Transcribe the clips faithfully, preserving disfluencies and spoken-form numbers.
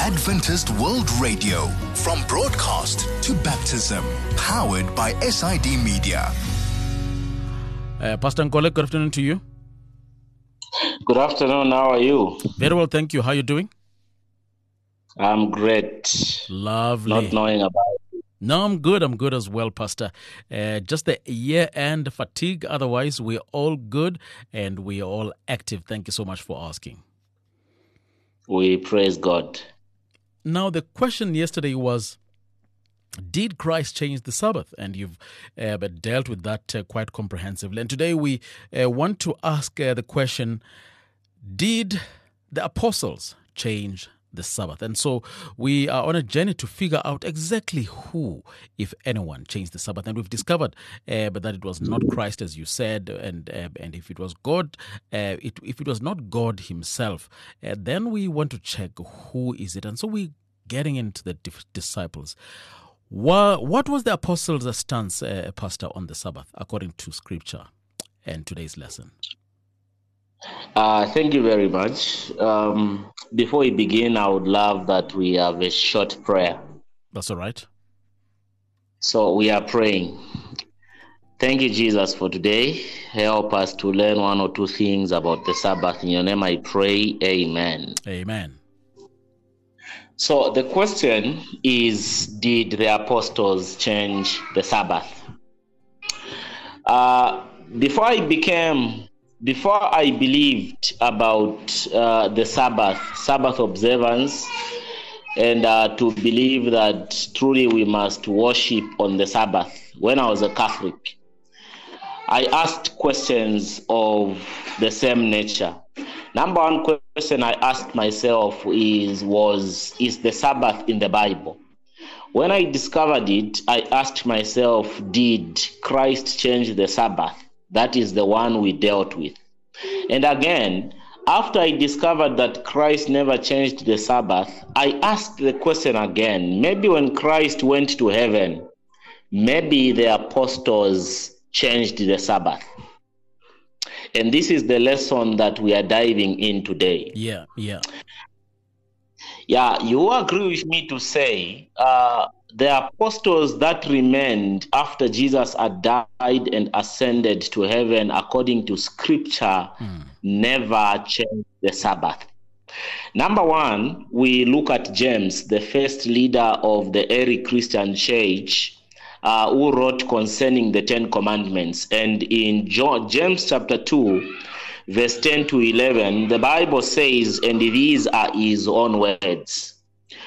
Adventist World Radio, from broadcast to baptism, powered by S I D Media. Uh, Pastor Nkole, good afternoon to you. Good afternoon. How are you? Very well, thank you. How are you doing? I'm great. Lovely. Not knowing about it. No, I'm good. I'm good as well, Pastor. Uh, just the year-end fatigue. Otherwise, we're all good and we're all active. Thank you so much for asking. We praise God. Now, the question yesterday was, did Christ change the Sabbath? And you've uh, dealt with that uh, quite comprehensively. And today we uh, want to ask uh, the question, did the apostles change the Sabbath? And so we are on a journey to figure out exactly who, if anyone, changed the Sabbath. And we've discovered uh, but that it was not Christ, as you said, and uh, and if it was God, uh, it, if it was not God himself, uh, then we want to check who is it. And so we're getting into the disciples. What, what was the apostles' stance, uh, Pastor, on the Sabbath, according to Scripture and today's lesson? Uh, thank you very much. Um, before we begin, I would love that we have a short prayer. That's all right. So we are praying. Thank you, Jesus, for today. Help us to learn one or two things about the Sabbath. In your name I pray, amen. Amen. So the question is, did the apostles change the Sabbath? Uh, before I became, before I believed about uh, the Sabbath, Sabbath observance, and uh, to believe that truly we must worship on the Sabbath, when I was a Catholic, I asked questions of the same nature. Number one question I asked myself is, was, is the Sabbath in the Bible? When I discovered it, I asked myself, did Christ change the Sabbath? That is the one we dealt with. And again, after I discovered that Christ never changed the Sabbath, I asked the question again. Maybe when Christ went to heaven, maybe the apostles changed the Sabbath. And this is the lesson that we are diving in today. Yeah, yeah. Yeah, you agree with me to say uh, the apostles that remained after Jesus had died and ascended to heaven, according to Scripture, mm. never changed the Sabbath. Number one, we look at James, the first leader of the early Christian church, Uh, who wrote concerning the Ten Commandments. And in John, James chapter two, verse ten to eleven, the Bible says, and these are his own words.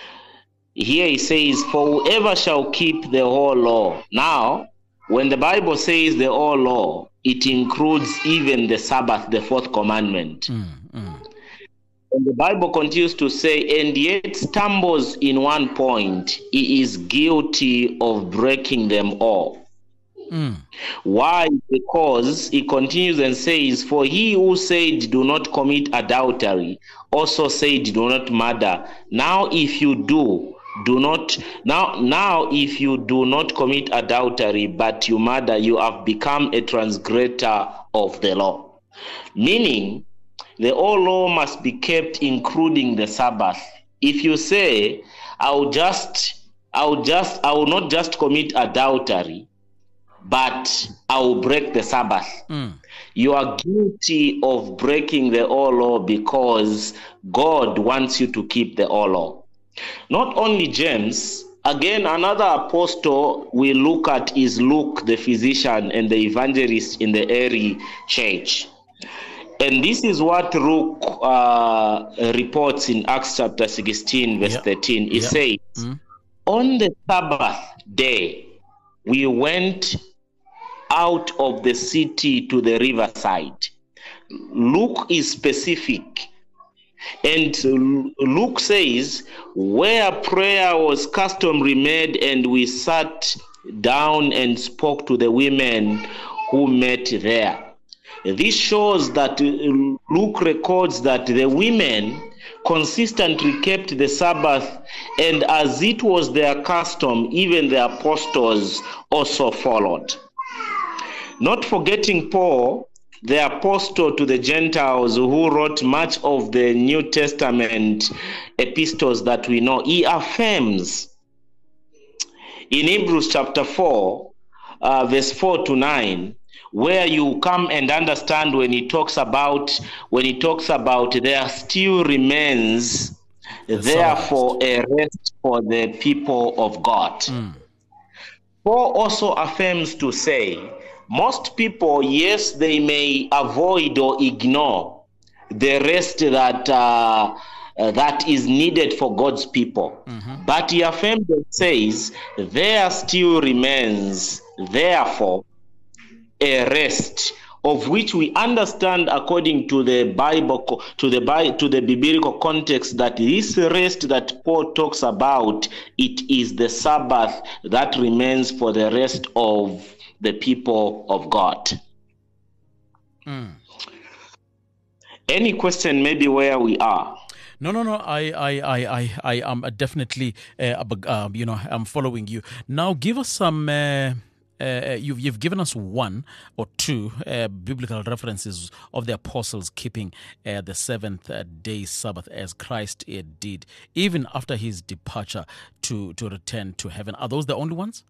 Here he says, for whoever shall keep the whole law. Now, when the Bible says the whole law, it includes even the Sabbath, the fourth commandment. Mm, mm. And the Bible continues to say, and yet stumbles in one point, he is guilty of breaking them all. Mm. Why? Because he continues and says, for he who said, do not commit adultery, also said, do not murder. Now if you do, do not, now, now if you do not commit adultery, but you murder, you have become a transgressor of the law. Meaning, the whole law must be kept, including the Sabbath. If you say, I'll just, I'll just, I will not just commit adultery, but I will break the Sabbath, mm. you are guilty of breaking the whole law, because God wants you to keep the whole law. Not only James, again, another apostle we look at is Luke, the physician and the evangelist in the early church. And this is what Luke uh, reports in Acts chapter sixteen, verse yeah. thirteen. It yeah. says, mm. on the Sabbath day, we went out of the city to the riverside. Luke is specific. And Luke says, where prayer was customary made, and we sat down and spoke to the women who met there. This shows that Luke records that the women consistently kept the Sabbath, and as it was their custom, even the apostles also followed. Not forgetting Paul, the apostle to the Gentiles who wrote much of the New Testament epistles that we know, he affirms in Hebrews chapter four, uh, verse four to nine, where you come and understand when he talks about when he talks about there still remains the therefore a rest for the people of God. Mm. Paul also affirms to say, most people, yes, they may avoid or ignore the rest that uh, uh, that is needed for God's people. Mm-hmm. But he affirms and says, there still remains, therefore, a rest, of which we understand according to the Bible, to the to the biblical context, that this rest that Paul talks about, it is the Sabbath that remains for the rest of the people of God. Mm. Any question maybe where we are? No, no, no. I, I, I, I, I am definitely, uh, uh, you know, I'm following you. Now, give us some. Uh, uh, you've you've given us one or two uh, biblical references of the apostles keeping uh, the seventh uh, day Sabbath as Christ uh, did, even after his departure to to return to heaven. Are those the only ones?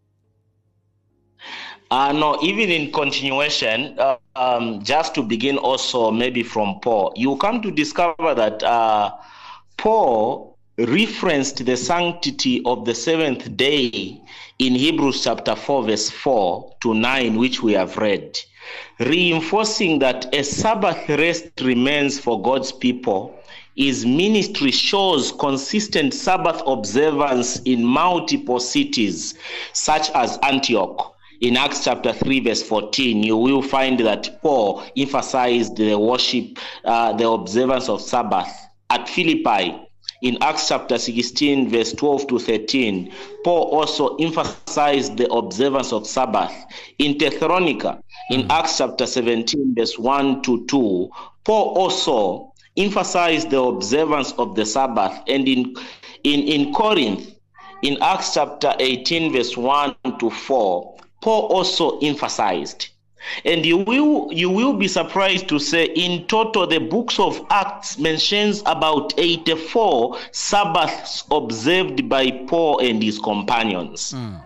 Uh, no, even in continuation, uh, um, just to begin also maybe from Paul, you come to discover that uh, Paul referenced the sanctity of the seventh day in Hebrews chapter four, verse four to nine, which we have read, reinforcing that a Sabbath rest remains for God's people. His ministry shows consistent Sabbath observance in multiple cities, such as Antioch. In Acts chapter three, verse fourteen, you will find that Paul emphasized the worship, uh, the observance of Sabbath. At Philippi, in Acts chapter sixteen, verse twelve to thirteen, Paul also emphasized the observance of Sabbath. In Thessalonica, in mm. Acts chapter seventeen, verse one to two, Paul also emphasized the observance of the Sabbath. And in, in, in Corinth, in Acts chapter eighteen, verse one to four, Paul also emphasized. And you will you will be surprised to say in total the books of Acts mentions about eighty-four Sabbaths observed by Paul and his companions. Mm.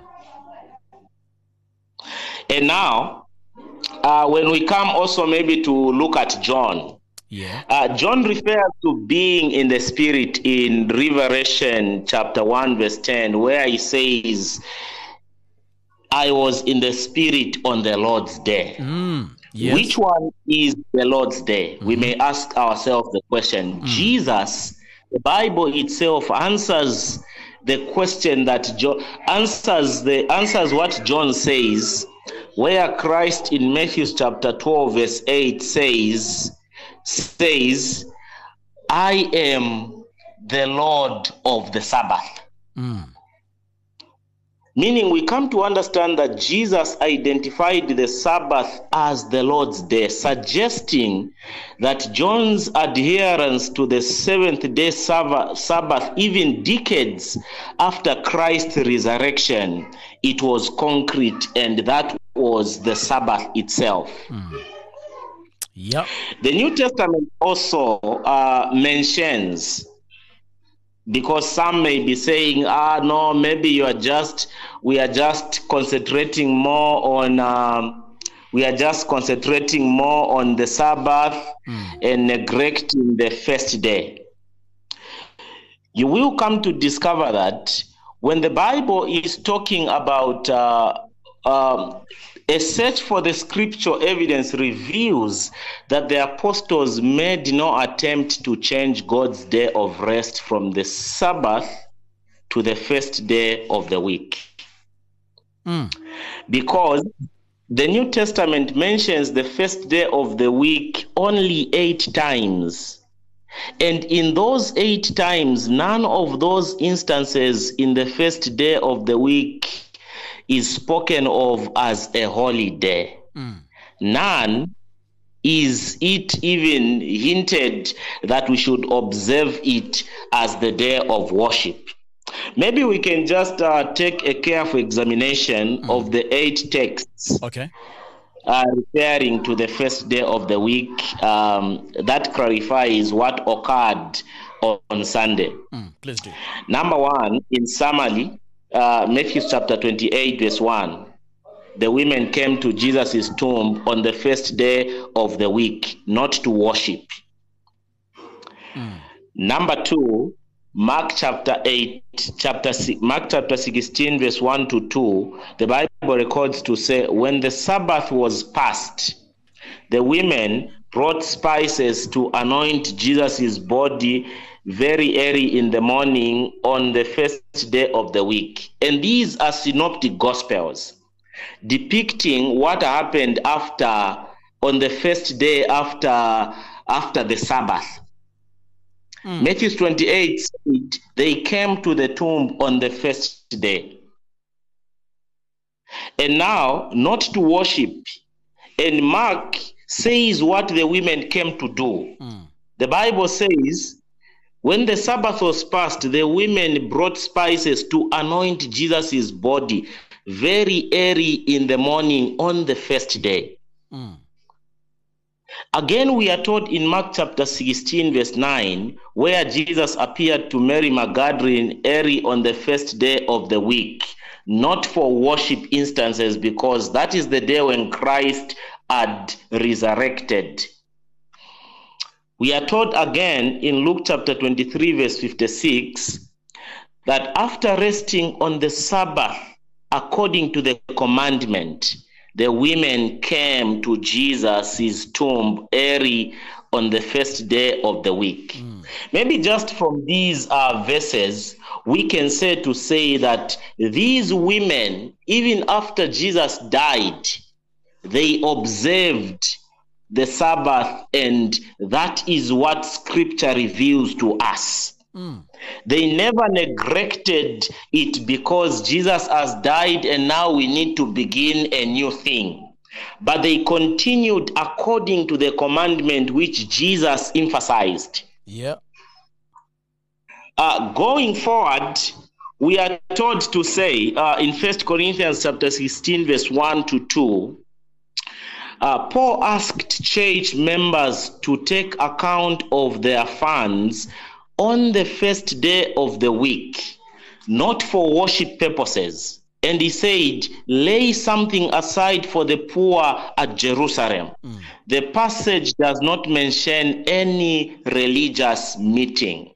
And now, uh, when we come also maybe to look at John, yeah. uh, John refers to being in the Spirit in Revelation chapter one, verse ten, where he says, I was in the Spirit on the Lord's day. Mm, yes. Which one is the Lord's day? Mm-hmm. We may ask ourselves the question. Mm. Jesus, the Bible itself answers the question that John answers the answers what John says, where Christ in Matthew chapter twelve, verse eight says, says, I am the Lord of the Sabbath. Mm. Meaning we come to understand that Jesus identified the Sabbath as the Lord's day, suggesting that John's adherence to the seventh day Sabbath, even decades after Christ's resurrection, it was concrete, and that was the Sabbath itself. Mm. Yep. The New Testament also uh, mentions, because some may be saying, ah, no, maybe you are just, we are just concentrating more on, um, we are just concentrating more on the Sabbath mm. and neglecting the first day. You will come to discover that when the Bible is talking about uh, um, a search for the scriptural evidence reveals that the apostles made no attempt to change God's day of rest from the Sabbath to the first day of the week. Mm. Because the New Testament mentions the first day of the week only eight times. And in those eight times, none of those instances in the first day of the week is spoken of as a holiday. Mm. None is it even hinted that we should observe it as the day of worship. Maybe we can just uh, take a careful examination mm. of the eight texts. Okay. uh, referring to the first day of the week. Um, that clarifies what occurred on, on Sunday. Mm, please do. Number one, in summary, uh, Matthew chapter twenty-eight, verse one. The women came to Jesus' tomb on the first day of the week, not to worship. Mm. Number two, Mark chapter eight, chapter six, Mark chapter sixteen, verse one to two. The Bible records to say, when the Sabbath was past, the women brought spices to anoint Jesus' body very early in the morning on the first day of the week. And these are synoptic gospels, depicting what happened after on the first day after after the Sabbath. Mm. Matthew twenty-eight said they came to the tomb on the first day. And now, not to worship. And Mark says what the women came to do. Mm. The Bible says, when the Sabbath was past, the women brought spices to anoint Jesus' body very early in the morning on the first day. Mm. Again, we are told in Mark chapter sixteen, verse nine, where Jesus appeared to Mary Magdalene early on the first day of the week, not for worship instances, because that is the day when Christ had resurrected. We are told again in Luke chapter twenty-three, verse fifty-six, that after resting on the Sabbath, according to the commandment, the women came to Jesus' tomb early on the first day of the week. Mm. Maybe just from these uh, verses, we can say to say that these women, even after Jesus died, they observed the Sabbath, and that is what Scripture reveals to us. Mm. They never neglected it because Jesus has died and now we need to begin a new thing. But they continued according to the commandment which Jesus emphasized. Yeah. Uh, going forward, we are told to say uh, in First Corinthians chapter sixteen, verse one to two, uh, Paul asked church members to take account of their funds on the first day of the week, not for worship purposes. And he said, lay something aside for the poor at Jerusalem. Mm. The passage does not mention any religious meeting.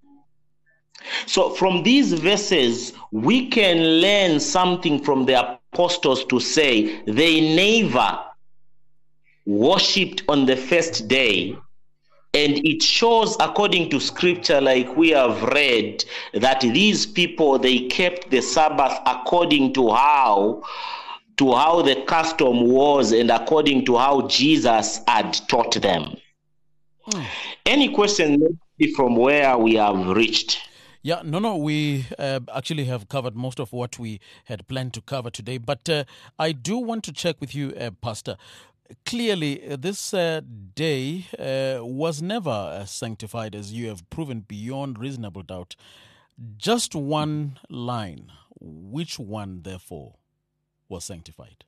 So from these verses, we can learn something from the apostles to say they never worshipped on the first day. And it shows, according to Scripture, like we have read, that these people, they kept the Sabbath according to how, to how the custom was and according to how Jesus had taught them. Hmm. Any question from where we have reached? Yeah, no, no, we uh, actually have covered most of what we had planned to cover today. But uh, I do want to check with you, uh, Pastor. Clearly, uh, this uh, day uh, was never uh, sanctified, as you have proven beyond reasonable doubt. Just one line. Which one, therefore, was sanctified?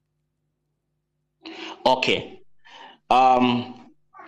Okay. Um,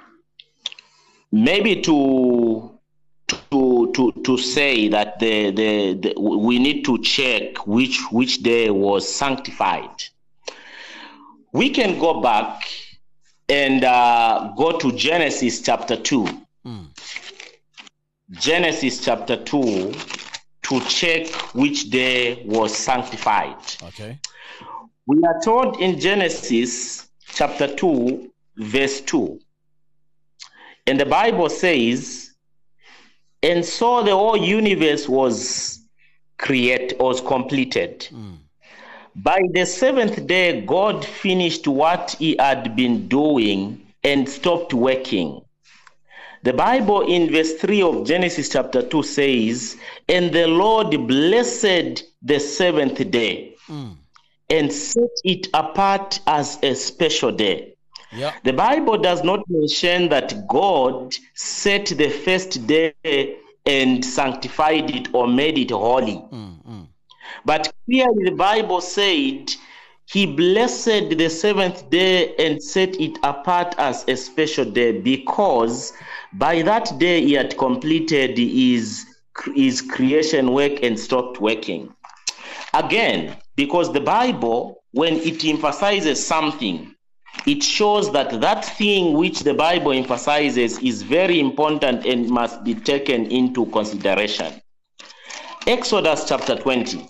maybe to to to to say that the, the the we need to check which which day was sanctified. We can go back and uh, go to Genesis chapter two. Mm. Genesis chapter two to check which day was sanctified. Okay. We are told in Genesis chapter two, verse two. And the Bible says, and so the whole universe was created, was completed. Mm. By the seventh day, God finished what he had been doing and stopped working. The Bible in verse three of Genesis chapter two says, and the Lord blessed the seventh day mm. and set it apart as a special day. Yep. The Bible does not mention that God set the first day and sanctified it or made it holy. Mm, mm. But clearly the Bible said He blessed the seventh day and set it apart as a special day, because by that day he had completed his, his creation work and stopped working. Again, because the Bible, when it emphasizes something, it shows that that thing which the Bible emphasizes is very important and must be taken into consideration. Exodus chapter twenty,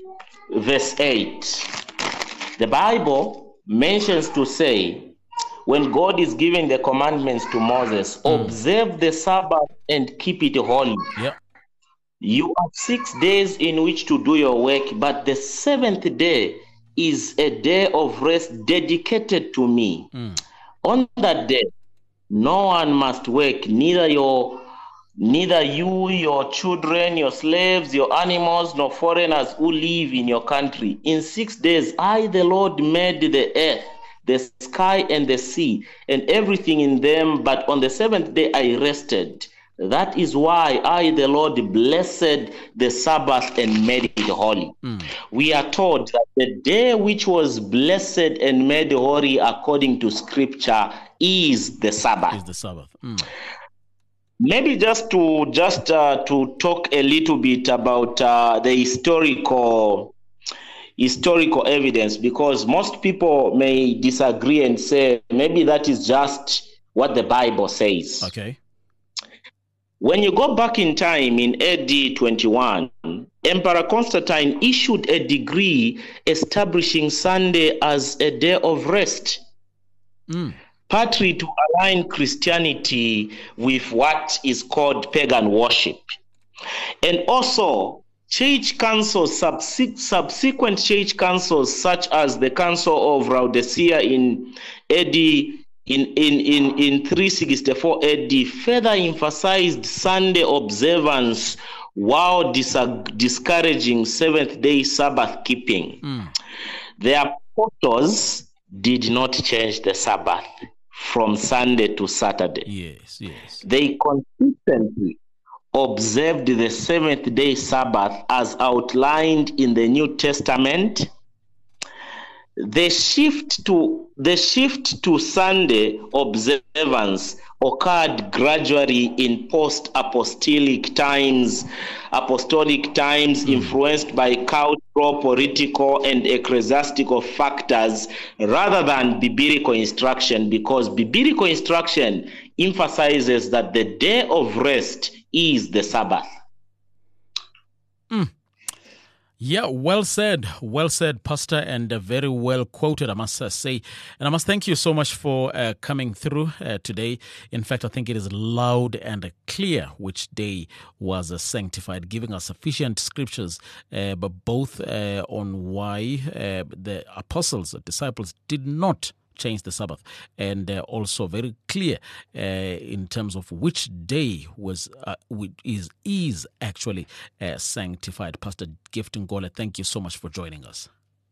verse eight. The Bible mentions to say, when God is giving the commandments to Moses, mm. observe the Sabbath and keep it holy. Yep. You have six days in which to do your work, but the seventh day is a day of rest dedicated to me. Mm. On that day, no one must work, neither your neither you, your children, your slaves, your animals, nor foreigners who live in your country. In six days, I, the Lord, made the earth, the sky, and the sea, and everything in them. But on the seventh day, I rested. That is why I, the Lord, blessed the Sabbath and made it holy. Mm. We are told that the day which was blessed and made holy according to Scripture is the Sabbath. Is the Sabbath. Mm. Maybe just to just uh, to talk a little bit about uh, the historical historical evidence, because most people may disagree and say maybe that is just what the Bible says. Okay. When you go back in time in A D twenty-one, Emperor Constantine issued a decree establishing Sunday as a day of rest, mm. partly to align Christianity with what is called pagan worship. And also, church councils, subse- subsequent church councils, such as the Council of Laodicea in A D In, in, in, in three sixty-four A D, further emphasized Sunday observance while dis- discouraging seventh-day Sabbath keeping. Mm. The apostles did not change the Sabbath from Sunday to Saturday. Yes, yes. They consistently observed the seventh-day Sabbath as outlined in the New Testament. The shift to the shift to Sunday observance occurred gradually in post-apostolic times, apostolic times mm. influenced by cultural, political, and ecclesiastical factors rather than biblical instruction, because biblical instruction emphasizes that the day of rest is the Sabbath. Mm. Yeah, well said. Well said, Pastor, and uh, very well quoted, I must uh, say. And I must thank you so much for uh, coming through uh, today. In fact, I think it is loud and uh, clear which day was uh, sanctified, giving us sufficient scriptures, uh, but both uh, on why uh, the apostles, the disciples, did not change the Sabbath, and uh, also very clear uh, in terms of which day was uh, is is actually uh, sanctified. Pastor Gift Ngole, thank you so much for joining us.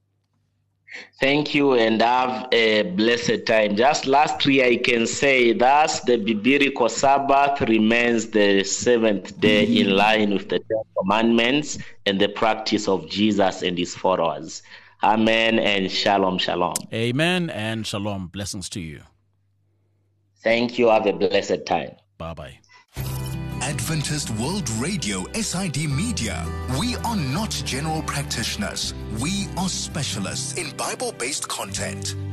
Thank you, and have a blessed time. Just lastly, I can say thus the biblical Sabbath remains the seventh day mm-hmm. in line with the Ten Commandments and the practice of Jesus and his followers. Amen and shalom, shalom. Amen and shalom. Blessings to you. Thank you. Have a blessed time. Bye-bye. Adventist World Radio, S I D Media. We are not general practitioners. We are specialists in Bible-based content.